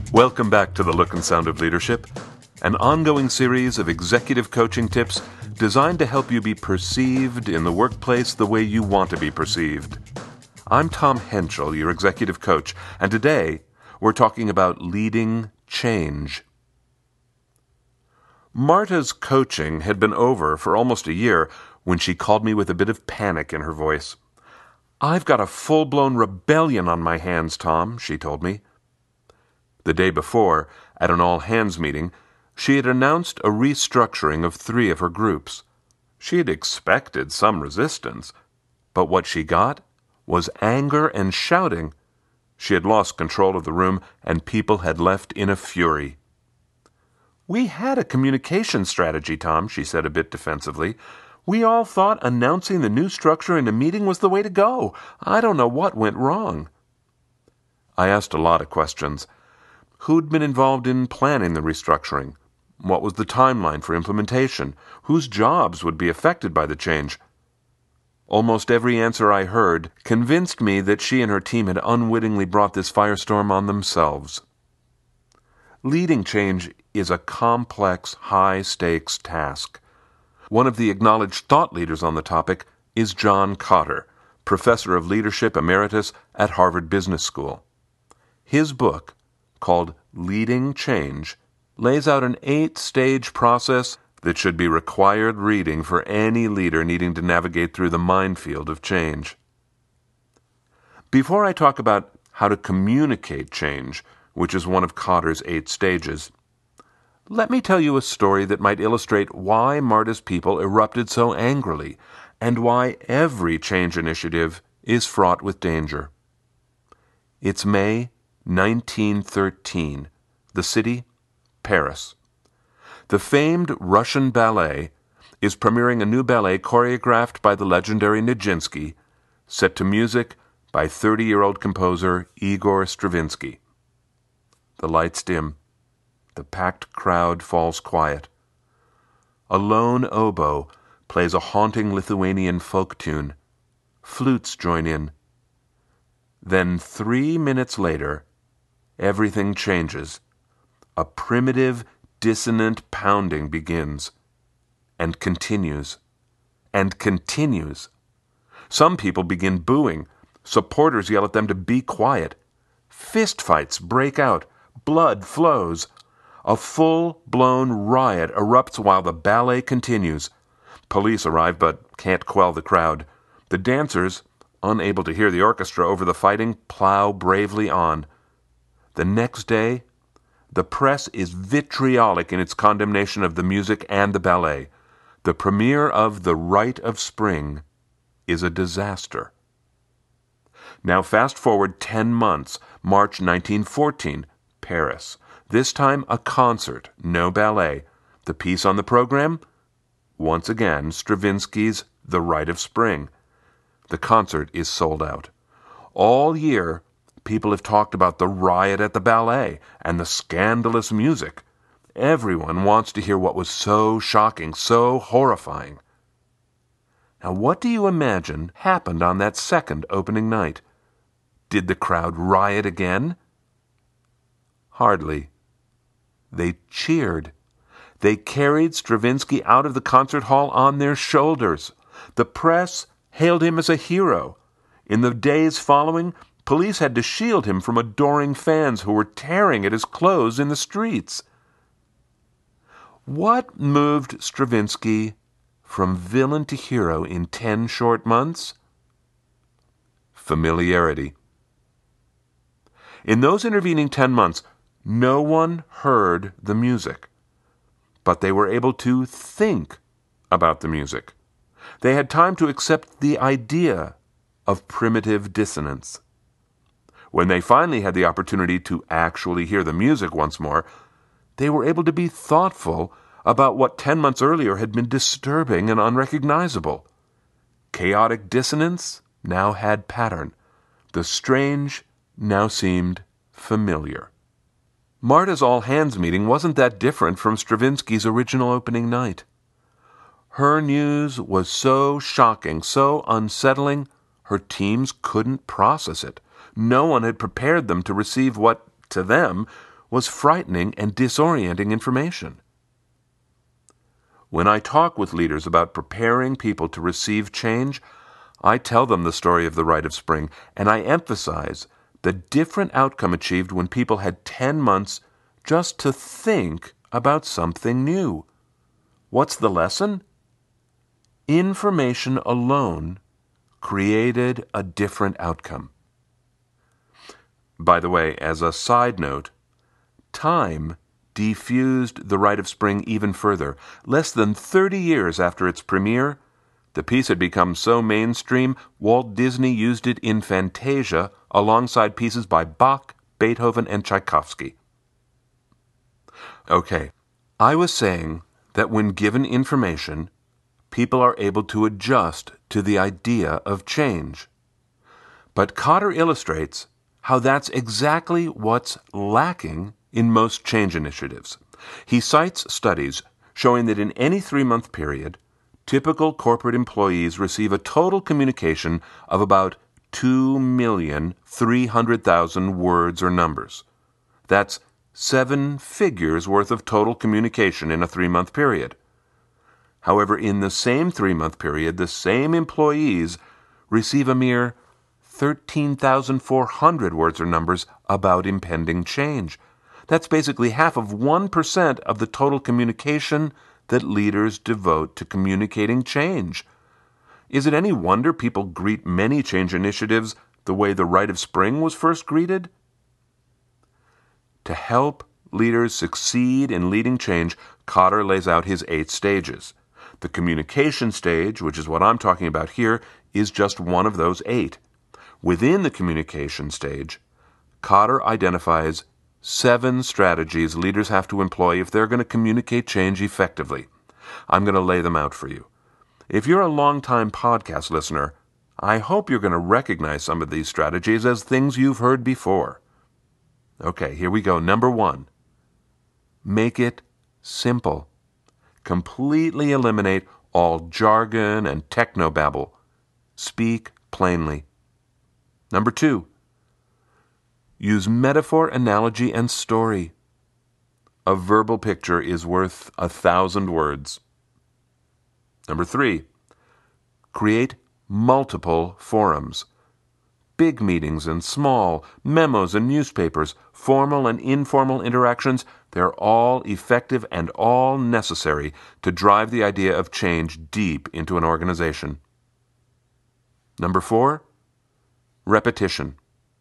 Welcome back to The Look and Sound of Leadership, an ongoing series of executive coaching tips designed to help you be perceived in the workplace the way you want to be perceived. I'm Tom Henschel, your executive coach, and today we're talking about leading change. Marta's coaching had been over for almost a year when she called me with a bit of panic in her voice. "I've got a full-blown rebellion on my hands, Tom," she told me. The day before, at an all-hands meeting, she had announced a restructuring of 3 of her groups. She had expected some resistance, but what she got was anger and shouting. She had lost control of the room, and people had left in a fury. "We had a communication strategy, Tom," she said a bit defensively. "We all thought announcing the new structure in a meeting was the way to go. I don't know what went wrong." I asked a lot of questions. Who'd been involved in planning the restructuring? What was the timeline for implementation? Whose jobs would be affected by the change? Almost every answer I heard convinced me that she and her team had unwittingly brought this firestorm on themselves. Leading change is a complex, high-stakes task. One of the acknowledged thought leaders on the topic is John Kotter, professor of leadership emeritus at Harvard Business School. His book, called Leading Change, lays out an 8-stage process that should be required reading for any leader needing to navigate through the minefield of change. Before I talk about how to communicate change, which is one of Kotter's 8 stages, let me tell you a story that might illustrate why Marta's people erupted so angrily and why every change initiative is fraught with danger. It's May 1913. The city, Paris. The famed Russian ballet is premiering a new ballet choreographed by the legendary Nijinsky, set to music by 30-year-old composer Igor Stravinsky. The lights dim. The packed crowd falls quiet. A lone oboe plays a haunting Lithuanian folk tune. Flutes join in. Then 3 minutes later, everything changes. A primitive, dissonant pounding begins, and continues, and continues. Some people begin booing. Supporters yell at them to be quiet. Fistfights break out. Blood flows. A full-blown riot erupts while the ballet continues. Police arrive but can't quell the crowd. The dancers, unable to hear the orchestra over the fighting, plow bravely on. The next day, the press is vitriolic in its condemnation of the music and the ballet. The premiere of The Rite of Spring is a disaster. Now fast forward 10 months, March 1914, Paris. This time a concert, no ballet. The piece on the program? Once again, Stravinsky's The Rite of Spring. The concert is sold out. All year, people have talked about the riot at the ballet and the scandalous music. Everyone wants to hear what was so shocking, so horrifying. Now, what do you imagine happened on that second opening night? Did the crowd riot again? Hardly. They cheered. They carried Stravinsky out of the concert hall on their shoulders. The press hailed him as a hero. In the days following, police had to shield him from adoring fans who were tearing at his clothes in the streets. What moved Stravinsky from villain to hero in 10 short months? Familiarity. In those intervening 10 months, no one heard the music, but they were able to think about the music. They had time to accept the idea of primitive dissonance. When they finally had the opportunity to actually hear the music once more, they were able to be thoughtful about what 10 months earlier had been disturbing and unrecognizable. Chaotic dissonance now had pattern. The strange now seemed familiar. Marta's all-hands meeting wasn't that different from Stravinsky's original opening night. Her news was so shocking, so unsettling, her teams couldn't process it. No one had prepared them to receive what, to them, was frightening and disorienting information. When I talk with leaders about preparing people to receive change, I tell them the story of the Rite of Spring, and I emphasize the different outcome achieved when people had 10 months just to think about something new. What's the lesson? Information alone created a different outcome. By the way, as a side note, Time defused the Rite of Spring even further. Less than 30 years after its premiere, the piece had become so mainstream, Walt Disney used it in Fantasia alongside pieces by Bach, Beethoven, and Tchaikovsky. Okay, I was saying that when given information, people are able to adjust to the idea of change. But Kotter illustrates how that's exactly what's lacking in most change initiatives. He cites studies showing that in any 3-month period, typical corporate employees receive a total communication of about 2,300,000 words or numbers. That's 7 figures worth of total communication in a 3-month period. However, in the same 3-month period, the same employees receive a mere 13,400 words or numbers about impending change. That's basically half of 1% of the total communication that leaders devote to communicating change. Is it any wonder people greet many change initiatives the way the Rite of Spring was first greeted? To help leaders succeed in leading change, Kotter lays out his 8 stages. The communication stage, which is what I'm talking about here, is just one of those 8. Within the communication stage, Kotter identifies 7 strategies leaders have to employ if they're going to communicate change effectively. I'm going to lay them out for you. If you're a long-time podcast listener, I hope you're going to recognize some of these strategies as things you've heard before. Okay, here we go. Number 1, make it simple. Completely eliminate all jargon and technobabble. Speak plainly. Number 2, use metaphor, analogy, and story. A verbal picture is worth 1,000 words. Number 3, create multiple forums. Big meetings and small, memos and newspapers, formal and informal interactions, they're all effective and all necessary to drive the idea of change deep into an organization. Number 4, repetition.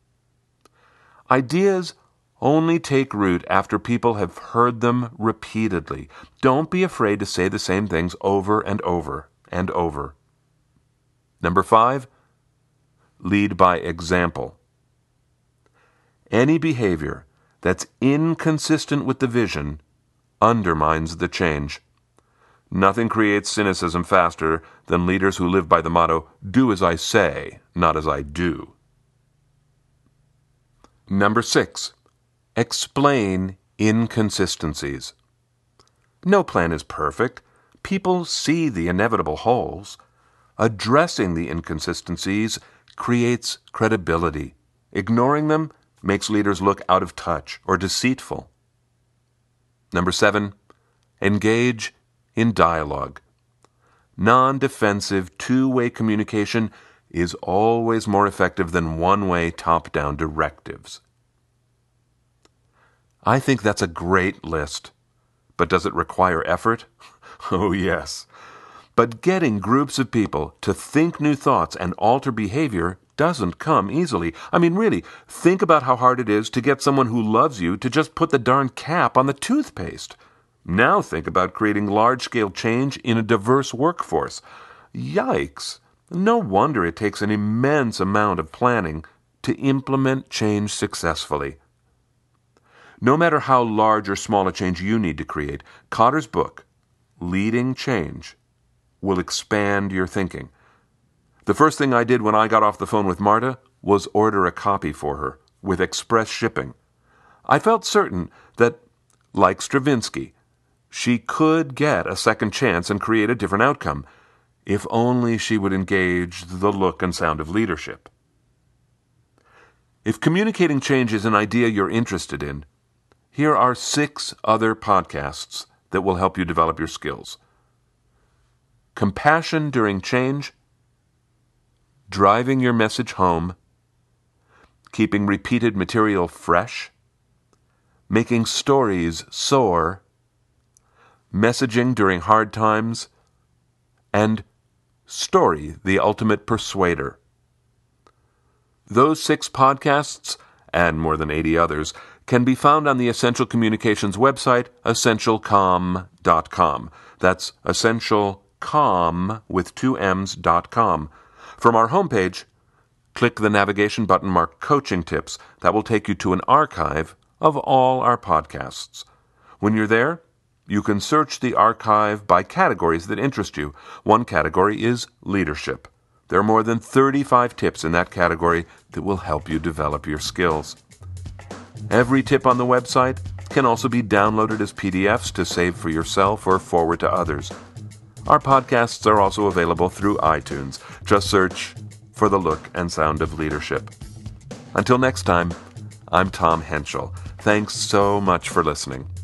Ideas only take root after people have heard them repeatedly. Don't be afraid to say the same things over and over and over. Number 5, lead by example. Any behavior that's inconsistent with the vision undermines the change. Nothing creates cynicism faster than leaders who live by the motto, do as I say, not as I do. Number 6, explain inconsistencies. No plan is perfect. People see the inevitable holes. Addressing the inconsistencies creates credibility. Ignoring them makes leaders look out of touch or deceitful. Number 7, engage in dialogue. Non-defensive, two-way communication is always more effective than one-way top-down directives. I think that's a great list. But does it require effort? Oh, yes. But getting groups of people to think new thoughts and alter behavior doesn't come easily. I mean, really, think about how hard it is to get someone who loves you to just put the darn cap on the toothpaste. Now think about creating large-scale change in a diverse workforce. Yikes! No wonder it takes an immense amount of planning to implement change successfully. No matter how large or small a change you need to create, Kotter's book, Leading Change, will expand your thinking. The first thing I did when I got off the phone with Marta was order a copy for her, with express shipping. I felt certain that, like Stravinsky, she could get a second chance and create a different outcome, if only she would engage the look and sound of leadership. If communicating change is an idea you're interested in, here are 6 other podcasts that will help you develop your skills. Compassion During Change, Driving Your Message Home, Keeping Repeated Material Fresh, Making Stories Soar, Messaging During Hard Times, and Story, the Ultimate Persuader. Those 6 podcasts, and more than 80 others, can be found on the Essential Communications website, essentialcomm.com. That's essentialcomm with 2 M's.com. From our homepage, click the navigation button marked Coaching Tips. That will take you to an archive of all our podcasts. When you're there, you can search the archive by categories that interest you. One category is leadership. There are more than 35 tips in that category that will help you develop your skills. Every tip on the website can also be downloaded as PDFs to save for yourself or forward to others. Our podcasts are also available through iTunes. Just search for The Look and Sound of Leadership. Until next time, I'm Tom Henschel. Thanks so much for listening.